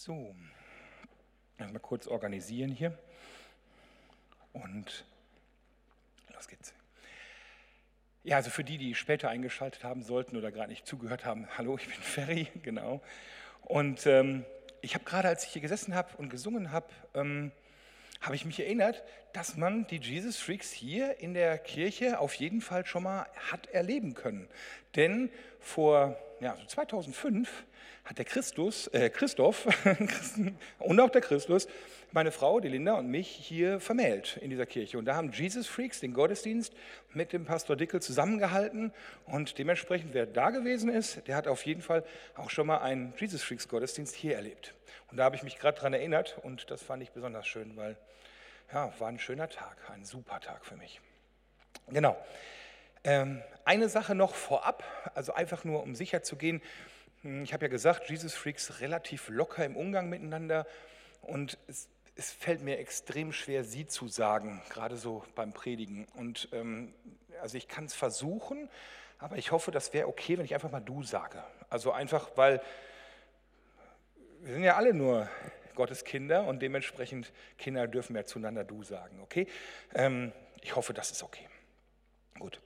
So, mal kurz organisieren hier und los geht's. Ja, also für die, die später eingeschaltet haben sollten oder gerade nicht zugehört haben, hallo, ich bin Ferry, genau. Und ich habe gerade, als ich hier gesessen habe und gesungen habe, habe ich mich erinnert, dass man die Jesus Freaks hier in der Kirche auf jeden Fall schon mal hat erleben können. Denn vor so 2005 hat der Christoph und auch der Christus, meine Frau, die Linda und mich hier vermählt in dieser Kirche. Und da haben Jesus Freaks den Gottesdienst mit dem Pastor Dickel zusammengehalten. Und dementsprechend, wer da gewesen ist, der hat auf jeden Fall auch schon mal einen Jesus Freaks Gottesdienst hier erlebt. Und da habe ich mich gerade dran erinnert und das fand ich besonders schön, weil war ein schöner Tag, ein super Tag für mich. Genau. Eine Sache noch vorab, also einfach nur um sicher zu gehen. Ich habe ja gesagt, Jesus Freaks relativ locker im Umgang miteinander und es fällt mir extrem schwer, sie zu sagen, gerade so beim Predigen. Und also ich kann es versuchen, aber ich hoffe, das wäre okay, wenn ich einfach mal du sage. Also einfach, weil wir sind ja alle nur Gottes Kinder und dementsprechend Kinder dürfen ja zueinander du sagen, okay? Ich hoffe, das ist okay. Gut.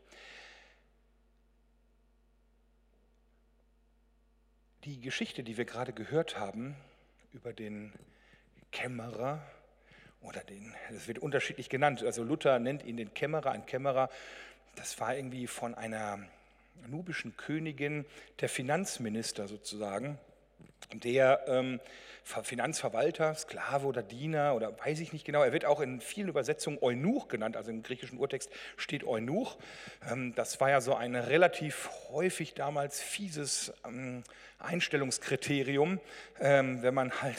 Die Geschichte, die wir gerade gehört haben über den Kämmerer oder das wird unterschiedlich genannt, also Luther nennt ihn den Kämmerer, ein Kämmerer, das war irgendwie von einer nubischen Königin, der Finanzminister sozusagen, der Finanzverwalter, Sklave oder Diener oder weiß ich nicht genau. Er wird auch in vielen Übersetzungen Eunuch genannt, also im griechischen Urtext steht Eunuch. Das war ja so ein relativ häufig damals fieses Einstellungskriterium, wenn man halt,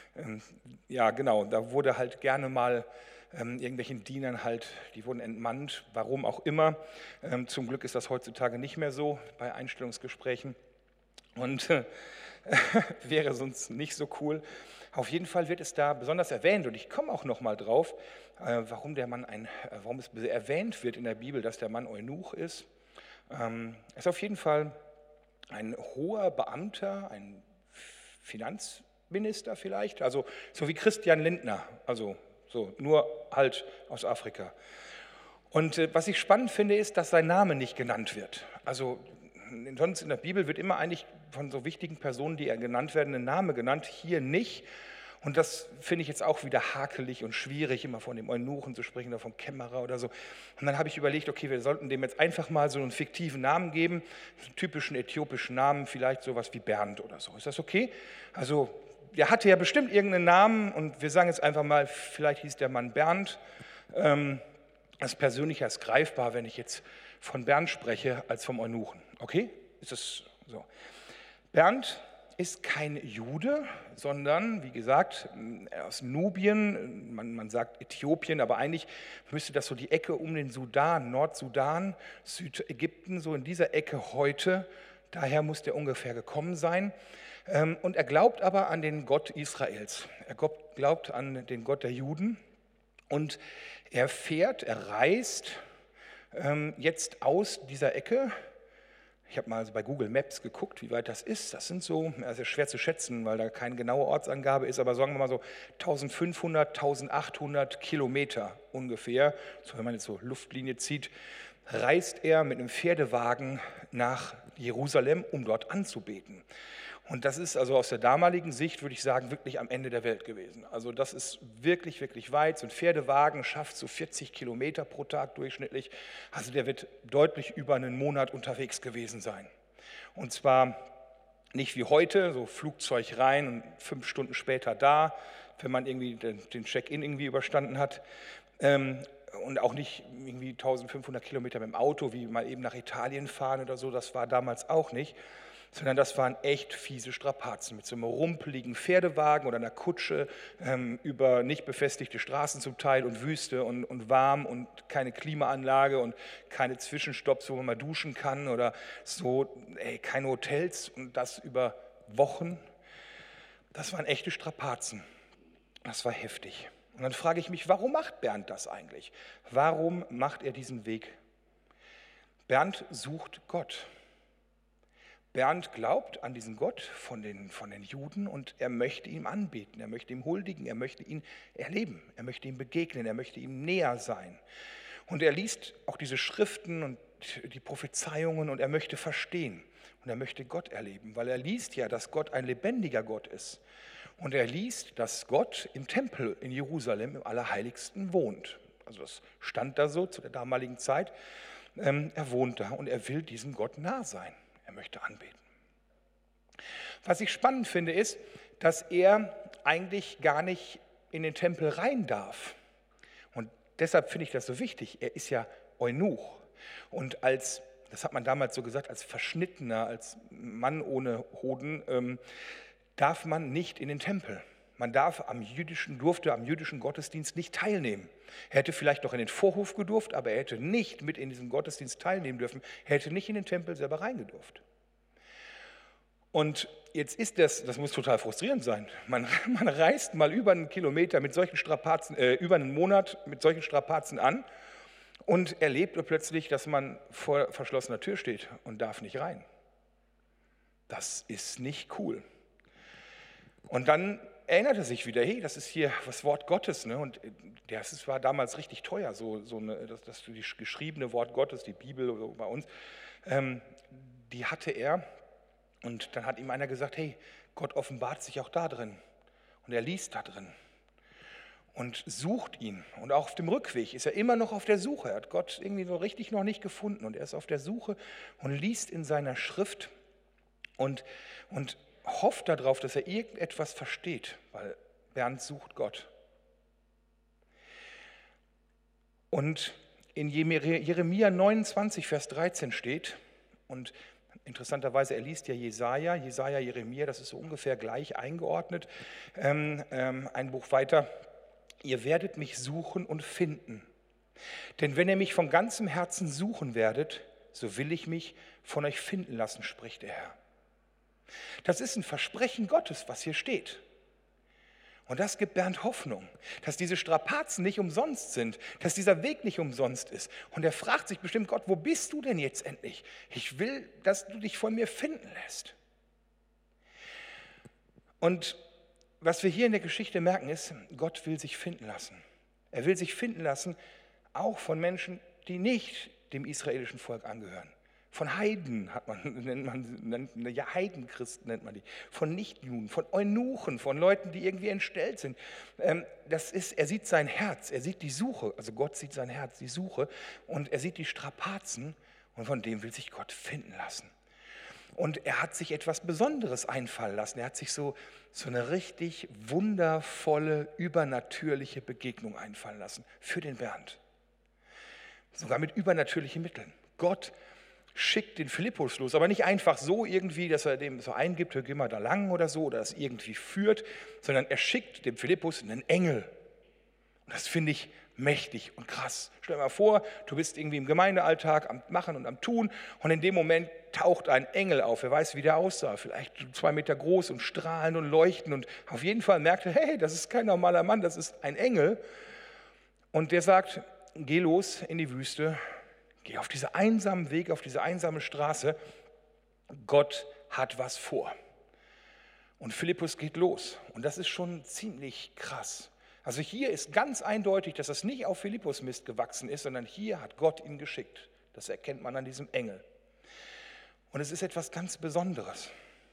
da wurde halt gerne mal irgendwelchen Dienern halt, die wurden entmannt, warum auch immer. Zum Glück ist das heutzutage nicht mehr so bei Einstellungsgesprächen. Und wäre sonst nicht so cool. Auf jeden Fall wird es da besonders erwähnt und ich komme auch noch mal drauf, warum es erwähnt wird in der Bibel, dass der Mann Eunuch ist. Ist auf jeden Fall ein hoher Beamter, ein Finanzminister vielleicht, also so wie Christian Lindner, also so nur halt aus Afrika. Und was ich spannend finde, ist, dass sein Name nicht genannt wird. Also sonst in der Bibel wird immer eigentlich von so wichtigen Personen, die genannt werden, ein Name genannt, hier nicht. Und das finde ich jetzt auch wieder hakelig und schwierig, immer von dem Eunuchen zu sprechen oder vom Kämmerer oder so. Und dann habe ich überlegt, okay, wir sollten dem jetzt einfach mal so einen fiktiven Namen geben, einen typischen äthiopischen Namen, vielleicht sowas wie Bernd oder so. Ist das okay? Also der hatte ja bestimmt irgendeinen Namen und wir sagen jetzt einfach mal, vielleicht hieß der Mann Bernd. Das Persönliche ist greifbar, wenn ich jetzt von Bernd spreche, als vom Eunuchen. Okay? Ist das so? Bernd ist kein Jude, sondern, wie gesagt, aus Nubien, man sagt Äthiopien, aber eigentlich müsste das so die Ecke um den Sudan, Nordsudan, Südägypten, so in dieser Ecke heute, daher muss der ungefähr gekommen sein. Und er glaubt aber an den Gott Israels. Er glaubt an den Gott der Juden und er reist jetzt aus dieser Ecke. Ich habe mal bei Google Maps geguckt, wie weit das ist. Das sind so, also schwer zu schätzen, weil da keine genaue Ortsangabe ist, aber sagen wir mal so 1500, 1800 Kilometer ungefähr. So, wenn man jetzt so Luftlinie zieht, reist er mit einem Pferdewagen nach Jerusalem, um dort anzubeten. Und das ist also aus der damaligen Sicht, würde ich sagen, wirklich am Ende der Welt gewesen. Also das ist wirklich, wirklich weit. So ein Pferdewagen schafft so 40 Kilometer pro Tag durchschnittlich. Also der wird deutlich über einen Monat unterwegs gewesen sein. Und zwar nicht wie heute, so Flugzeug rein und 5 Stunden später da, wenn man irgendwie den Check-in irgendwie überstanden hat. Und auch nicht irgendwie 1500 Kilometer mit dem Auto, wie mal eben nach Italien fahren oder so. Das war damals auch nicht. Sondern das waren echt fiese Strapazen mit so einem rumpeligen Pferdewagen oder einer Kutsche über nicht befestigte Straßen zum Teil und Wüste und warm und keine Klimaanlage und keine Zwischenstopps, wo man mal duschen kann oder so, keine Hotels und das über Wochen. Das waren echte Strapazen. Das war heftig. Und dann frage ich mich, warum macht Bernd das eigentlich? Warum macht er diesen Weg? Bernd sucht Gott. Bernd glaubt an diesen Gott von den Juden und er möchte ihm anbeten, er möchte ihm huldigen, er möchte ihn erleben, er möchte ihm begegnen, er möchte ihm näher sein. Und er liest auch diese Schriften und die Prophezeiungen und er möchte verstehen und er möchte Gott erleben, weil er liest ja, dass Gott ein lebendiger Gott ist. Und er liest, dass Gott im Tempel in Jerusalem im Allerheiligsten wohnt. Also das stand da so zu der damaligen Zeit. Er wohnt da und er will diesem Gott nah sein. Er möchte anbeten. Was ich spannend finde, ist, dass er eigentlich gar nicht in den Tempel rein darf. Und deshalb finde ich das so wichtig. Er ist ja Eunuch. Und das hat man damals so gesagt, als Verschnittener, als Mann ohne Hoden, darf man nicht in den Tempel. Man durfte am jüdischen Gottesdienst nicht teilnehmen. Er hätte vielleicht noch in den Vorhof gedurft, aber er hätte nicht mit in diesem Gottesdienst teilnehmen dürfen. Er hätte nicht in den Tempel selber reingedurft. Und jetzt ist das muss total frustrierend sein. Man reist mal über einen Kilometer mit solchen Strapazen, über einen Monat mit solchen Strapazen an und erlebt plötzlich, dass man vor verschlossener Tür steht und darf nicht rein. Das ist nicht cool. Und dann erinnert er sich wieder, hey, das ist hier das Wort Gottes, ne? Und das war damals richtig teuer, das geschriebene Wort Gottes, die Bibel bei uns, die hatte er. Und dann hat ihm einer gesagt, hey, Gott offenbart sich auch da drin. Und er liest da drin und sucht ihn. Und auch auf dem Rückweg ist er immer noch auf der Suche. Er hat Gott irgendwie so richtig noch nicht gefunden. Und er ist auf der Suche und liest in seiner Schrift und hofft darauf, dass er irgendetwas versteht, weil Bernd sucht Gott. Und in Jeremia 29, Vers 13 steht, und interessanterweise, er liest ja Jesaja, Jeremia, das ist so ungefähr gleich eingeordnet, ein Buch weiter, ihr werdet mich suchen und finden. Denn wenn ihr mich von ganzem Herzen suchen werdet, so will ich mich von euch finden lassen, spricht der Herr. Das ist ein Versprechen Gottes, was hier steht. Und das gibt Bernd Hoffnung, dass diese Strapazen nicht umsonst sind, dass dieser Weg nicht umsonst ist. Und er fragt sich bestimmt, Gott, wo bist du denn jetzt endlich? Ich will, dass du dich von mir finden lässt. Und was wir hier in der Geschichte merken ist, Gott will sich finden lassen. Er will sich finden lassen, auch von Menschen, die nicht dem israelischen Volk angehören. Von Heiden Heidenchristen nennt man die, von Nichtjuden, von Eunuchen, von Leuten, die irgendwie entstellt sind. Er sieht sein Herz, er sieht die Suche, also Gott sieht sein Herz, die Suche, und er sieht die Strapazen und von dem will sich Gott finden lassen. Und er hat sich etwas Besonderes einfallen lassen, er hat sich so eine richtig wundervolle, übernatürliche Begegnung einfallen lassen für den Bernd. Sogar mit übernatürlichen Mitteln. Gott schickt den Philippus los, aber nicht einfach so irgendwie, dass er dem so eingibt, geh mal da lang oder so, oder das irgendwie führt, sondern er schickt dem Philippus einen Engel. Und das finde ich mächtig und krass. Stell dir mal vor, du bist irgendwie im Gemeindealltag am Machen und am Tun und in dem Moment taucht ein Engel auf. Wer weiß, wie der aussah, vielleicht 2 Meter groß und strahlend und leuchtend und auf jeden Fall merkt er, hey, das ist kein normaler Mann, das ist ein Engel. Und der sagt, geh los in die Wüste, geh auf diesen einsamen Weg, auf diese einsame Straße. Gott hat was vor. Und Philippus geht los. Und das ist schon ziemlich krass. Also hier ist ganz eindeutig, dass das nicht auf Philippus Mist gewachsen ist, sondern hier hat Gott ihn geschickt. Das erkennt man an diesem Engel. Und es ist etwas ganz Besonderes.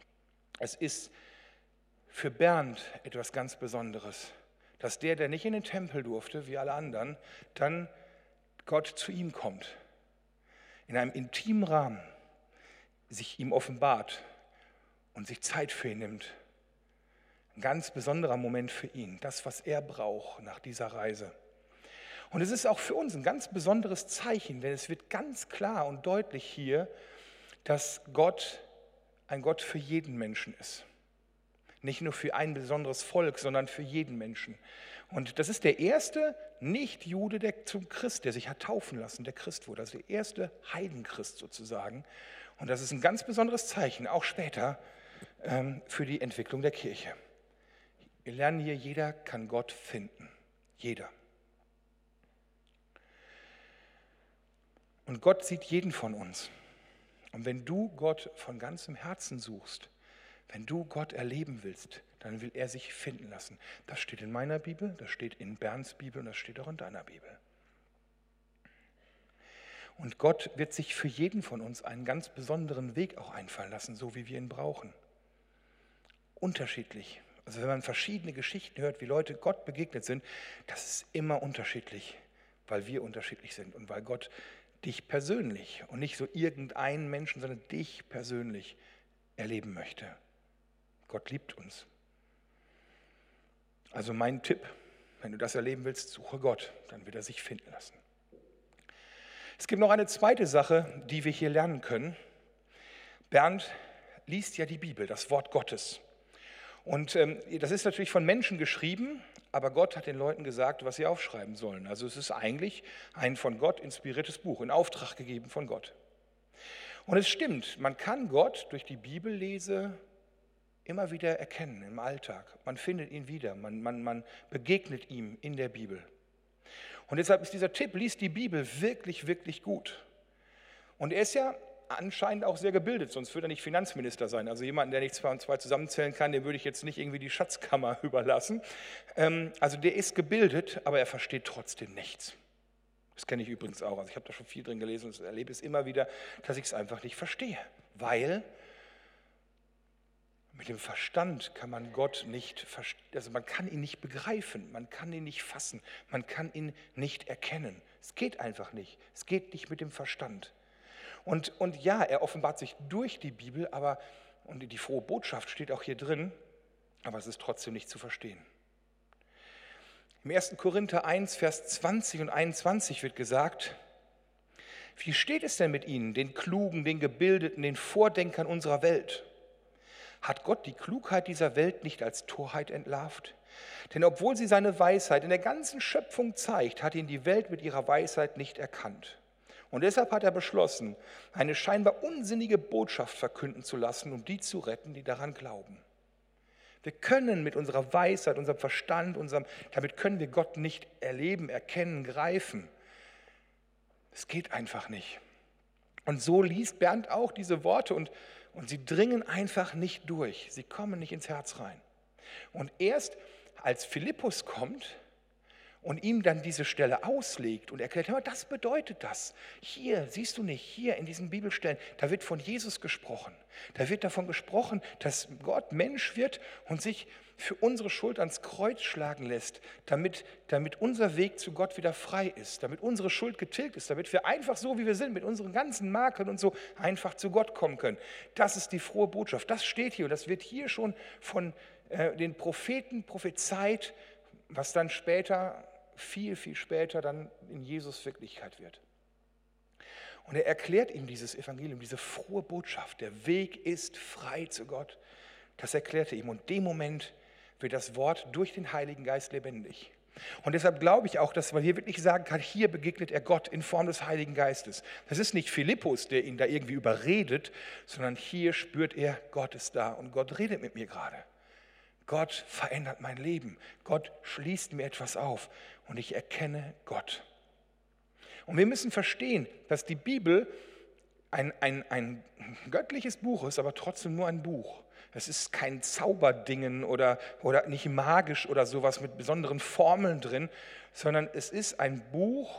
Es ist für Bernd etwas ganz Besonderes, dass der nicht in den Tempel durfte, wie alle anderen, dann Gott zu ihm kommt. In einem intimen Rahmen sich ihm offenbart und sich Zeit für ihn nimmt. Ein ganz besonderer Moment für ihn, das, was er braucht nach dieser Reise. Und es ist auch für uns ein ganz besonderes Zeichen, denn es wird ganz klar und deutlich hier, dass Gott ein Gott für jeden Menschen ist. Nicht nur für ein besonderes Volk, sondern für jeden Menschen. Und das ist der erste Nicht-Jude der sich hat taufen lassen, der Christ wurde. Also der erste Heidenchrist sozusagen. Und das ist ein ganz besonderes Zeichen, auch später, für die Entwicklung der Kirche. Wir lernen hier, jeder kann Gott finden. Jeder. Und Gott sieht jeden von uns. Und wenn du Gott von ganzem Herzen suchst, wenn du Gott erleben willst, dann will er sich finden lassen. Das steht in meiner Bibel, das steht in Bernds Bibel und das steht auch in deiner Bibel. Und Gott wird sich für jeden von uns einen ganz besonderen Weg auch einfallen lassen, so wie wir ihn brauchen. Unterschiedlich. Also wenn man verschiedene Geschichten hört, wie Leute Gott begegnet sind, das ist immer unterschiedlich, weil wir unterschiedlich sind und weil Gott dich persönlich und nicht so irgendeinen Menschen, sondern dich persönlich erleben möchte. Gott liebt uns. Also mein Tipp, wenn du das erleben willst, suche Gott, dann wird er sich finden lassen. Es gibt noch eine zweite Sache, die wir hier lernen können. Bernd liest ja die Bibel, das Wort Gottes. Und das ist natürlich von Menschen geschrieben, aber Gott hat den Leuten gesagt, was sie aufschreiben sollen. Also es ist eigentlich ein von Gott inspiriertes Buch, in Auftrag gegeben von Gott. Und es stimmt, man kann Gott durch die Bibellese immer wieder erkennen im Alltag. Man findet ihn wieder, man begegnet ihm in der Bibel. Und deshalb ist dieser Tipp, lies die Bibel wirklich, wirklich gut. Und er ist ja anscheinend auch sehr gebildet, sonst würde er nicht Finanzminister sein. Also jemanden, der nicht 2 und 2 zusammenzählen kann, dem würde ich jetzt nicht irgendwie die Schatzkammer überlassen. Also der ist gebildet, aber er versteht trotzdem nichts. Das kenne ich übrigens auch. Also ich habe da schon viel drin gelesen und erlebe es immer wieder, dass ich es einfach nicht verstehe. Weil mit dem Verstand kann man Gott nicht, also man kann ihn nicht begreifen, man kann ihn nicht fassen, man kann ihn nicht erkennen. Es geht einfach nicht. Es geht nicht mit dem Verstand. Und ja, er offenbart sich durch die Bibel, und die frohe Botschaft steht auch hier drin, aber es ist trotzdem nicht zu verstehen. Im 1. Korinther 1, Vers 20 und 21 wird gesagt, wie steht es denn mit ihnen, den Klugen, den Gebildeten, den Vordenkern unserer Welt? Hat Gott die Klugheit dieser Welt nicht als Torheit entlarvt? Denn obwohl sie seine Weisheit in der ganzen Schöpfung zeigt, hat ihn die Welt mit ihrer Weisheit nicht erkannt. Und deshalb hat er beschlossen, eine scheinbar unsinnige Botschaft verkünden zu lassen, um die zu retten, die daran glauben. Wir können mit unserer Weisheit, unserem Verstand, damit können wir Gott nicht erleben, erkennen, greifen. Es geht einfach nicht. Und so liest Bernd auch diese Worte und sie dringen einfach nicht durch. Sie kommen nicht ins Herz rein. Und erst als Philippus kommt und ihm dann diese Stelle auslegt und erklärt, hör mal, das bedeutet das. Hier, siehst du nicht, hier in diesen Bibelstellen, da wird von Jesus gesprochen. Da wird davon gesprochen, dass Gott Mensch wird und sich für unsere Schuld ans Kreuz schlagen lässt, damit unser Weg zu Gott wieder frei ist, damit unsere Schuld getilgt ist, damit wir einfach so, wie wir sind, mit unseren ganzen Makeln und so einfach zu Gott kommen können. Das ist die frohe Botschaft. Das steht hier und das wird hier schon von den Propheten prophezeit, was dann später, viel, viel später dann in Jesus Wirklichkeit wird. Und er erklärt ihm dieses Evangelium, diese frohe Botschaft, der Weg ist frei zu Gott. Das erklärt er ihm und in dem Moment wird das Wort durch den Heiligen Geist lebendig. Und deshalb glaube ich auch, dass man hier wirklich sagen kann, hier begegnet er Gott in Form des Heiligen Geistes. Das ist nicht Philippus, der ihn da irgendwie überredet, sondern hier spürt er, Gott ist da und Gott redet mit mir gerade. Gott verändert mein Leben. Gott schließt mir etwas auf und ich erkenne Gott. Und wir müssen verstehen, dass die Bibel ein göttliches Buch ist, aber trotzdem nur ein Buch. Es ist kein Zauberdingen oder nicht magisch oder sowas mit besonderen Formeln drin, sondern es ist ein Buch,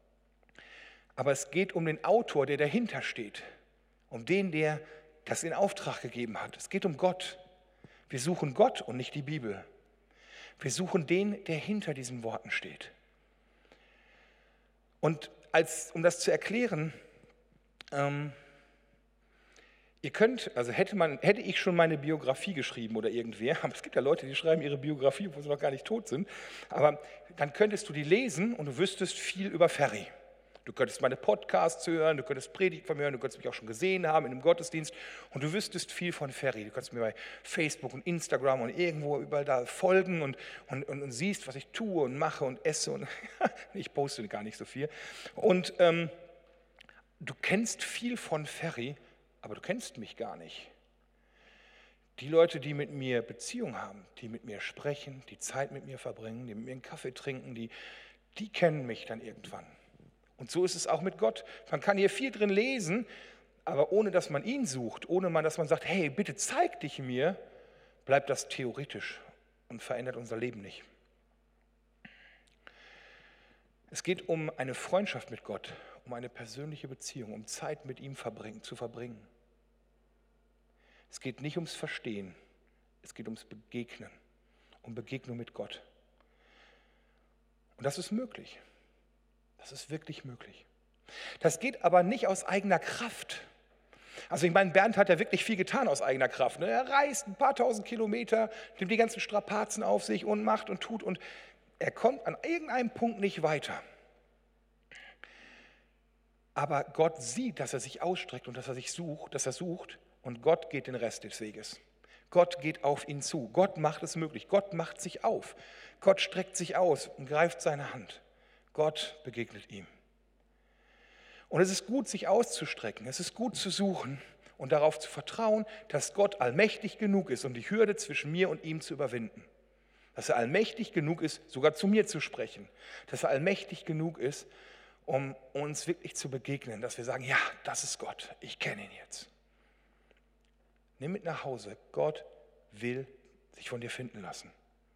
aber es geht um den Autor, der dahinter steht, um den, der das in Auftrag gegeben hat. Es geht um Gott. Wir suchen Gott und nicht die Bibel. Wir suchen den, der hinter diesen Worten steht. Und um das zu erklären, hätte ich schon meine Biografie geschrieben oder irgendwer, aber es gibt ja Leute, die schreiben ihre Biografie, obwohl sie noch gar nicht tot sind, aber dann könntest du die lesen und du wüsstest viel über Ferry. Du könntest meine Podcasts hören, du könntest Predigt von mir hören, du könntest mich auch schon gesehen haben in einem Gottesdienst und du wüsstest viel von Ferry. Du kannst mir bei Facebook und Instagram und irgendwo überall da folgen und siehst, was ich tue und mache und esse und ich poste gar nicht so viel. Und du kennst viel von Ferry, aber du kennst mich gar nicht. Die Leute, die mit mir Beziehung haben, die mit mir sprechen, die Zeit mit mir verbringen, die mit mir einen Kaffee trinken, die kennen mich dann irgendwann. Und so ist es auch mit Gott. Man kann hier viel drin lesen, Aber ohne dass man ihn sucht, ohne dass man sagt, hey, bitte zeig dich mir, bleibt das theoretisch und verändert unser Leben nicht. Es geht um eine Freundschaft mit Gott, um eine persönliche Beziehung, um Zeit mit ihm zu verbringen. Es geht nicht ums Verstehen, es geht ums Begegnen, um Begegnung mit Gott. Und das ist möglich. Das ist wirklich möglich. Das geht aber nicht aus eigener Kraft. Also ich meine, Bernd hat ja wirklich viel getan aus eigener Kraft. Er reist ein paar tausend Kilometer, nimmt die ganzen Strapazen auf sich und macht und tut und er kommt an irgendeinem Punkt nicht weiter. Aber Gott sieht, dass er sich ausstreckt und dass er sucht und Gott geht den Rest des Weges. Gott geht auf ihn zu. Gott macht es möglich. Gott macht sich auf. Gott streckt sich aus und greift seine Hand. Gott begegnet ihm. Und es ist gut, sich auszustrecken. Es ist gut zu suchen und darauf zu vertrauen, dass Gott allmächtig genug ist, um die Hürde zwischen mir und ihm zu überwinden. Dass er allmächtig genug ist, sogar zu mir zu sprechen. Dass er allmächtig genug ist, um uns wirklich zu begegnen. Dass wir sagen, ja, das ist Gott. Ich kenne ihn jetzt. Nimm mit nach Hause. Gott will sich von dir finden lassen.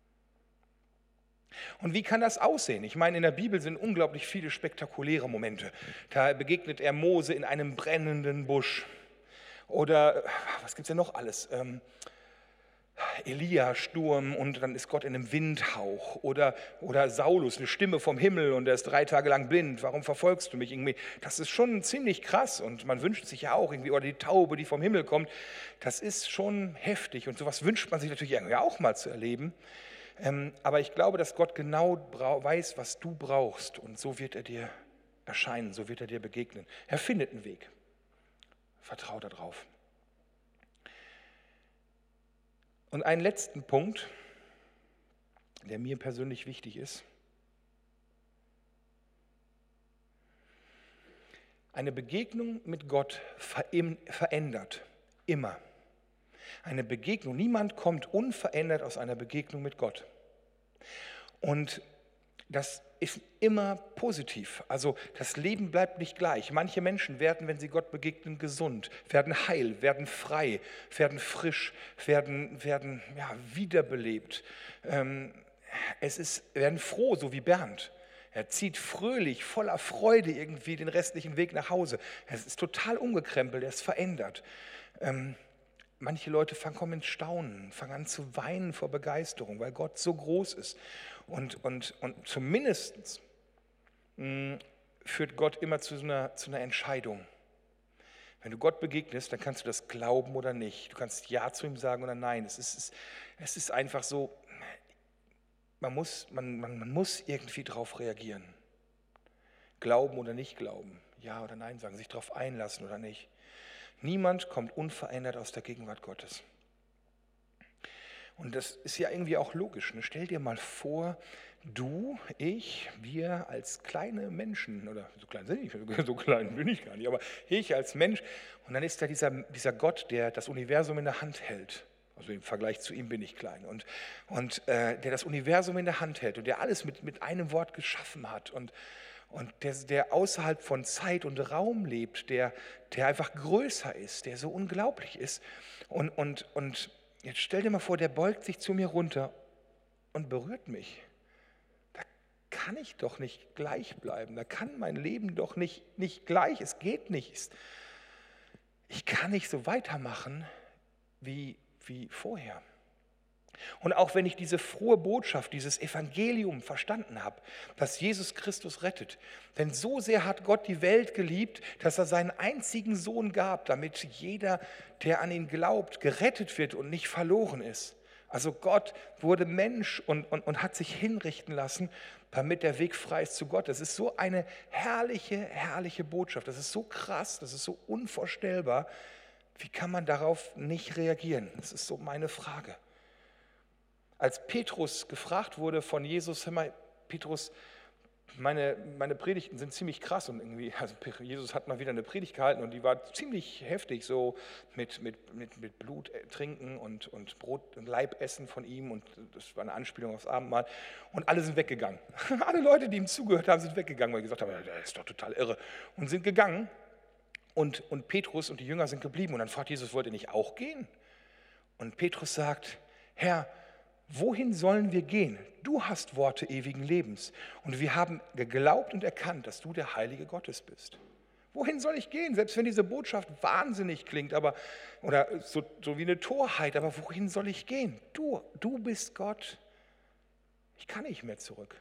Und wie kann das aussehen? Ich meine, in der Bibel sind unglaublich viele spektakuläre Momente. Da begegnet er Mose in einem brennenden Busch. Oder, was gibt es denn noch alles? Elia, Sturm und dann ist Gott in einem Windhauch. Oder Saulus, eine Stimme vom Himmel und er ist 3 Tage lang blind. Warum verfolgst du mich irgendwie? Das ist schon ziemlich krass und man wünscht sich ja auch irgendwie, oder die Taube, die vom Himmel kommt. Das ist schon heftig und sowas wünscht man sich natürlich irgendwie auch mal zu erleben. Aber ich glaube, dass Gott genau weiß, was du brauchst und so wird er dir erscheinen, so wird er dir begegnen. Er findet einen Weg. Vertrau darauf. Und einen letzten Punkt, der mir persönlich wichtig ist. Eine Begegnung mit Gott verändert immer. Eine Begegnung, niemand kommt unverändert aus einer Begegnung mit Gott. Und das ist immer positiv. Also das Leben bleibt nicht gleich. Manche Menschen werden, wenn sie Gott begegnen, gesund, werden heil, werden frei, werden frisch, werden wiederbelebt. Werden froh, so wie Bernd. Er zieht fröhlich, voller Freude irgendwie den restlichen Weg nach Hause. Es ist total umgekrempelt, er ist verändert. Manche Leute kommen ins Staunen, fangen an zu weinen vor Begeisterung, weil Gott so groß ist. Und zumindest führt Gott immer zu einer Entscheidung. Wenn du Gott begegnest, dann kannst du das glauben oder nicht. Du kannst Ja zu ihm sagen oder Nein. Es ist einfach so, man muss irgendwie darauf reagieren. Glauben oder nicht glauben, Ja oder Nein sagen, sich darauf einlassen oder nicht. Niemand kommt unverändert aus der Gegenwart Gottes. Und das ist ja irgendwie auch logisch. Ne? Stell dir mal vor, du, ich, wir als kleine Menschen, oder so klein sind ich, so klein bin ich gar nicht, aber ich als Mensch, und dann ist da dieser Gott, der das Universum in der Hand hält. Also im Vergleich zu ihm bin ich klein. Und der das Universum in der Hand hält und der alles mit einem Wort geschaffen hat und der außerhalb von Zeit und Raum lebt, der einfach größer ist, der so unglaublich ist. Und jetzt stell dir mal vor, der beugt sich zu mir runter und berührt mich. Da kann ich doch nicht gleich bleiben. Da kann mein Leben doch nicht gleich. Es geht nicht. Ich kann nicht so weitermachen wie vorher. Und auch wenn ich diese frohe Botschaft, dieses Evangelium verstanden habe, dass Jesus Christus rettet, denn so sehr hat Gott die Welt geliebt, dass er seinen einzigen Sohn gab, damit jeder, der an ihn glaubt, gerettet wird und nicht verloren ist. Also Gott wurde Mensch und hat sich hinrichten lassen, damit der Weg frei ist zu Gott. Das ist so eine herrliche, herrliche Botschaft. Das ist so krass, das ist so unvorstellbar. Wie kann man darauf nicht reagieren? Das ist so meine Frage. Als Petrus gefragt wurde von Jesus, hör mal, Petrus, meine Predigten sind ziemlich krass und irgendwie, also Jesus hat mal wieder eine Predigt gehalten und die war ziemlich heftig, so mit Blut trinken und Brot und Leib essen von ihm und das war eine Anspielung aufs Abendmahl und alle sind weggegangen. Alle Leute, die ihm zugehört haben, sind weggegangen, weil sie gesagt haben, der ist doch total irre und sind gegangen Und Petrus und die Jünger sind geblieben. Und dann fragt Jesus, wollt ihr nicht auch gehen? Und Petrus sagt, Herr, wohin sollen wir gehen? Du hast Worte ewigen Lebens. Und wir haben geglaubt und erkannt, dass du der Heilige Gottes bist. Wohin soll ich gehen? Selbst wenn diese Botschaft wahnsinnig klingt, oder so wie eine Torheit, aber wohin soll ich gehen? Du bist Gott. Ich kann nicht mehr zurück.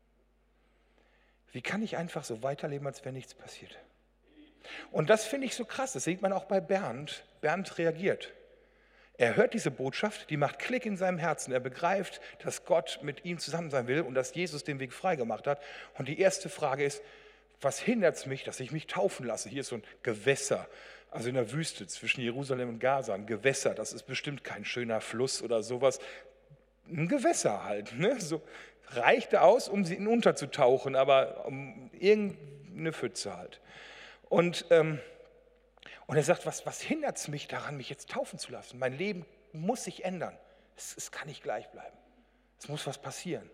Wie kann ich einfach so weiterleben, als wenn nichts passiert? Und das finde ich so krass. Das sieht man auch bei Bernd. Bernd reagiert. Er hört diese Botschaft, die macht Klick in seinem Herzen. Er begreift, dass Gott mit ihm zusammen sein will und dass Jesus den Weg freigemacht hat. Und die erste Frage ist, was hindert es mich, dass ich mich taufen lasse? Hier ist so ein Gewässer, also in der Wüste zwischen Jerusalem und Gaza. Ein Gewässer, das ist bestimmt kein schöner Fluss oder sowas. Ein Gewässer halt. Ne? So reichte aus, um sie unterzutauchen, aber um irgendeine Pfütze halt. Und er sagt, was hindert es mich daran, mich jetzt taufen zu lassen? Mein Leben muss sich ändern. Es kann nicht gleich bleiben. Es muss was passieren.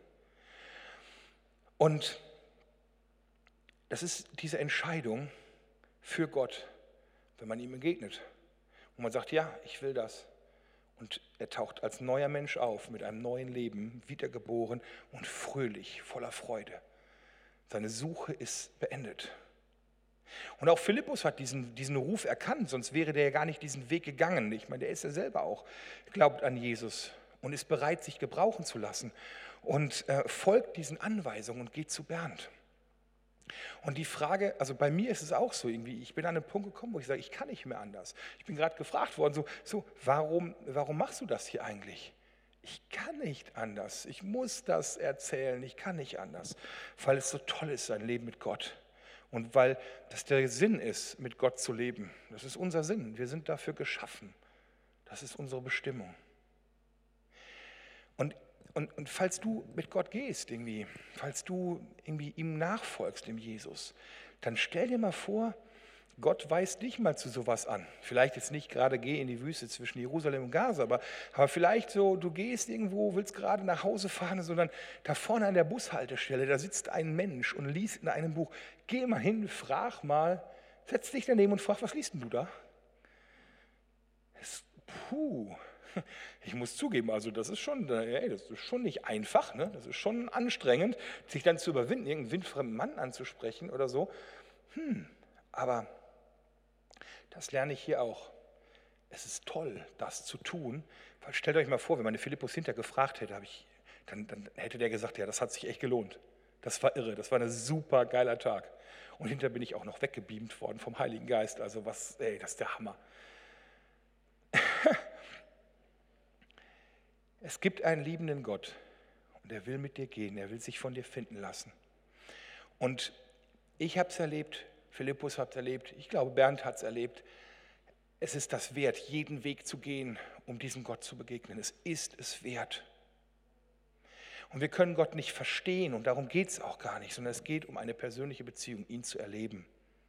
Und das ist diese Entscheidung für Gott, wenn man ihm begegnet. Und man sagt, ja, ich will das. Und er taucht als neuer Mensch auf, mit einem neuen Leben, wiedergeboren und fröhlich, voller Freude. Seine Suche ist beendet. Und auch Philippus hat diesen Ruf erkannt, sonst wäre der ja gar nicht diesen Weg gegangen. Ich meine, der ist ja selber auch, glaubt an Jesus und ist bereit, sich gebrauchen zu lassen und folgt diesen Anweisungen und geht zu Bernd. Und die Frage, also bei mir ist es auch so irgendwie, ich bin an einen Punkt gekommen, wo ich sage, ich kann nicht mehr anders. Ich bin gerade gefragt worden, warum machst du das hier eigentlich? Ich kann nicht anders, ich muss das erzählen, ich kann nicht anders, weil es so toll ist, sein Leben mit Gott. Und weil das der Sinn ist, mit Gott zu leben. Das ist unser Sinn, wir sind dafür geschaffen. Das ist unsere Bestimmung. Und falls du mit Gott gehst, falls du ihm nachfolgst, dem Jesus, dann stell dir mal vor, Gott weist dich mal zu sowas an. Vielleicht jetzt nicht gerade, geh in die Wüste zwischen Jerusalem und Gaza, aber vielleicht so, du gehst irgendwo, willst gerade nach Hause fahren, sondern da vorne an der Bushaltestelle, da sitzt ein Mensch und liest in einem Buch. Geh mal hin, frag mal, setz dich daneben und frag, was liest denn du da? Ich muss zugeben, also das ist schon nicht einfach, ne? Das ist schon anstrengend, sich dann zu überwinden, irgendeinen wildfremden Mann anzusprechen oder so. Aber das lerne ich hier auch. Es ist toll, das zu tun, weil stellt euch mal vor, wenn man den Philippus hinterher gefragt hätte, dann hätte der gesagt, ja, das hat sich echt gelohnt. Das war irre, das war ein super geiler Tag. Und hinterher bin ich auch noch weggebeamt worden vom Heiligen Geist. Also das ist der Hammer. Es gibt einen liebenden Gott und er will mit dir gehen, er will sich von dir finden lassen. Und ich habe es erlebt, Philippus hat es erlebt, ich glaube Bernd hat es erlebt. Es ist das wert, jeden Weg zu gehen, um diesem Gott zu begegnen. Es ist es wert. Und wir können Gott nicht verstehen und darum geht es auch gar nicht, sondern es geht um eine persönliche Beziehung, ihn zu erleben.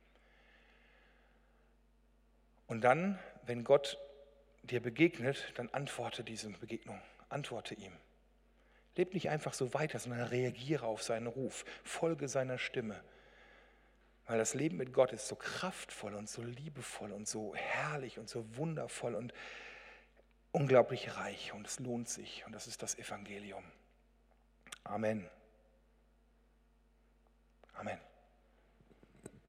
Und dann, wenn Gott dir begegnet, dann antworte diese Begegnung. Antworte ihm. Leb nicht einfach so weiter, sondern reagiere auf seinen Ruf. Folge seiner Stimme. Weil das Leben mit Gott ist so kraftvoll und so liebevoll und so herrlich und so wundervoll und unglaublich reich. Und es lohnt sich. Und das ist das Evangelium. Amen.